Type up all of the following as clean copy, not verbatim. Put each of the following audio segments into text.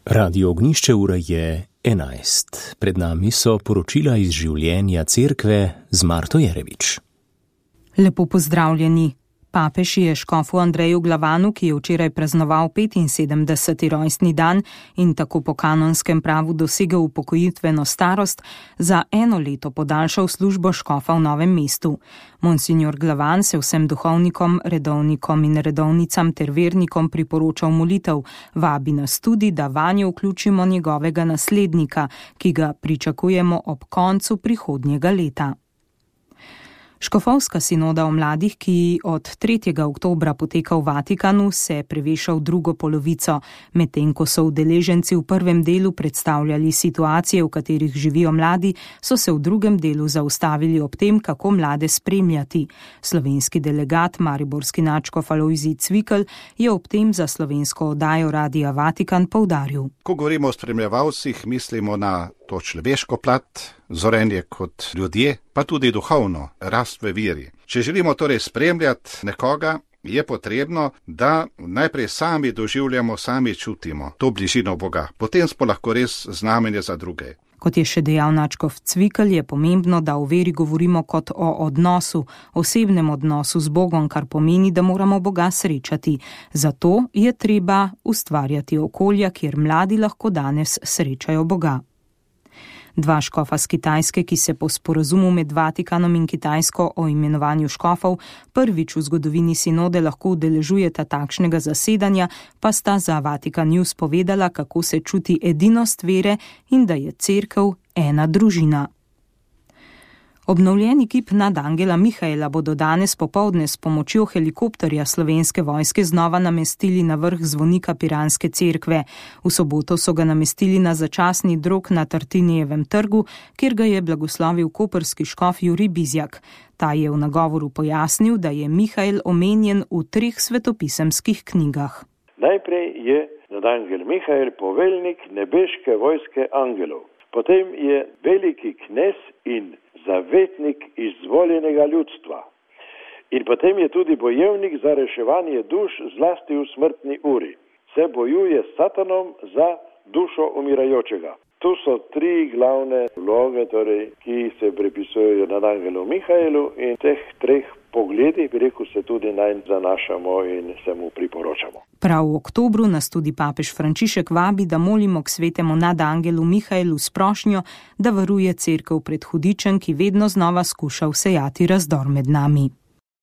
Radio Ognišče, ura je 11. Pred nami so poročila iz življenja cerkve z Marto Jerevič. Lepo pozdravljeni. Papež je škofu Andreju Glavanu, ki je včeraj praznoval 75. rojstni dan in tako po kanonskem pravu dosegel upokojitveno starost, za 1 leto podaljšal službo škofa v Novem mestu. Monsignor Glavan se vsem duhovnikom, redovnikom in redovnicam ter vernikom priporočal molitev, vabi nas tudi, da vanjo vključimo njegovega naslednika, ki ga pričakujemo ob koncu prihodnjega leta. Škofovska sinoda o mladih, ki od 3. oktobra poteka v Vatikanu, se preveša v drugo polovico, medtem ko so udeleženci v prvem delu predstavljali situacije, v katerih živijo mladi, so se v drugem delu zaustavili ob tem, kako mlade spremljati. Slovenski delegat, mariborski nadškof Alojzij Cvikl, je ob tem za slovensko oddajo Radia Vatikan poudaril. Ko govorimo o spremljevalcih, mislimo na to človeško plat, zorenje kot ljudje, pa tudi duhovno, rast v veri. Če želimo torej spremljati nekoga, je potrebno, da najprej sami doživljamo, sami čutimo to bližino Boga. Potem smo lahko res znamenje za druge. Kot je še dejal nadškof Cvikl, je pomembno, da o veri govorimo kot o odnosu, osebnem odnosu z Bogom, kar pomeni, da moramo Boga srečati. Zato je treba ustvarjati okolja, kjer mladi lahko danes srečajo Boga. 2 škofa z Kitajske, ki se po sporazumu med Vatikanom in Kitajsko o imenovanju škofov prvič v zgodovini sinode lahko udeležujeta takšnega zasedanja, pa sta za Vatikan News povedala, kako se čuti edinost vere in da je cerkev ena družina. Obnovljeni kip nad Angela Mihaela bodo danes popoldne s pomočjo helikopterja Slovenske vojske znova namestili na vrh zvonika Piranske cerkve. V soboto so ga namestili na začasni drog na Tartinijevem trgu, kjer ga je blagoslovil koprski škof Jurij Bizjak. Ta je v nagovoru pojasnil, da je Mihael omenjen v 3 svetopisemskih knjigah. Najprej je nad Angel Mihael poveljnik nebeške vojske angelov. Potem je veliki knez in zavetnik izvoljenega ljudstva. In potem je tudi bojevnik za reševanje duš, zlasti v smrtni uri. Se bojuje s Satanom za dušo umirajočega. Tu so 3 glavne vloge, ki se pripisujejo nad Angelom Mihaelu, in teh 3 pogledih, se tudi nanj zanašamo in se mu priporočamo. Prav v oktobru nas tudi papež Frančišek vabi, da molimo k svetemu nadangelu Mihaelu s prošnjo, da varuje cerkev pred hudičem, ki vedno znova skuša vsejati razdor med nami.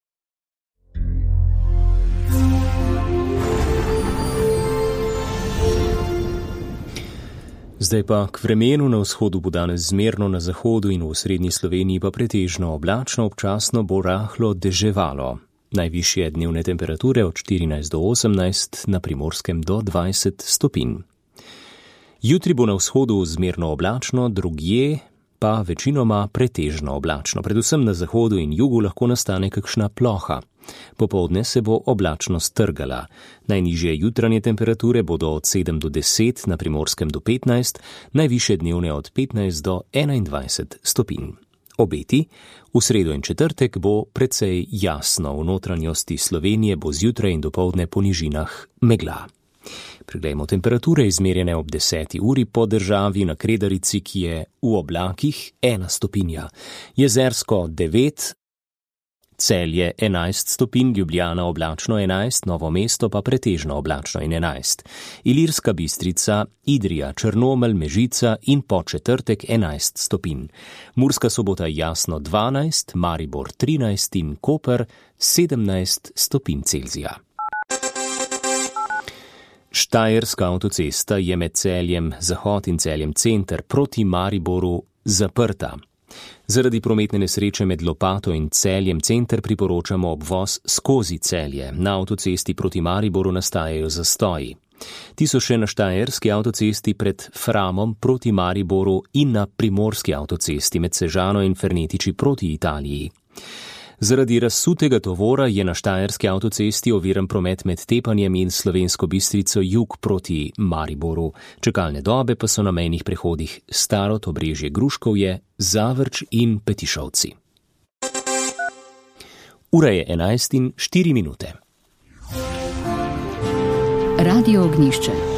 Zdaj pa k vremenu. Na vzhodu bo danes zmerno, na zahodu in v osrednji Sloveniji pa pretežno oblačno, občasno bo rahlo deževalo. Najvišje dnevne temperature od 14 do 18, na Primorskem do 20 stopinj. Jutri bo na vzhodu zmerno oblačno, drugje pa večinoma pretežno oblačno. Predvsem na zahodu in jugu lahko nastane kakšna ploha. Popoldne se bo oblačnost trgala. Najnižje jutranje temperature bodo od 7 do 10, na Primorskem do 15, najvišje dnevne od 15 do 21 stopinj. Obeti: v sredo in četrtek bo precej jasno, v notranjosti Slovenije bo zjutraj in dopoldne po nižinah megla. Preglejmo temperature izmerjene ob 10. uri po državi. Na Kredarici, ki je v oblakih, 1 stopinja, Jezersko 9, Celje 11 stopinj, Ljubljana oblačno 11, Novo mesto pa pretežno oblačno in 11. Ilirska Bistrica, Idrija, Črnomelj, Mežica in po četrtek 11 stopinj. Murska Sobota jasno 12, Maribor 13 in Koper 17 stopinj Celzija. Štajerska avtocesta je med Celjem Zahod in Celjem Center proti Mariboru zaprta. Zaradi prometne nesreče med Lopato in Celjem Center priporočamo obvoz skozi Celje. Na avtocesti proti Mariboru nastajajo zastoji. Ti so še na Štajerski avtocesti pred Framom proti Mariboru in na Primorski avtocesti med Sežano in Fernetiči proti Italiji. Zaradi razsutega tovora je na Štajerski avtocesti oviran promet med Tepanjem in Slovensko Bistrico jug proti Mariboru. Čakalne dobe pa so na mejnih prehodih Starod, Obrežje, Gruškovje, Zavrč in Petišovci. Ura je 11:04. Radio Ognišče.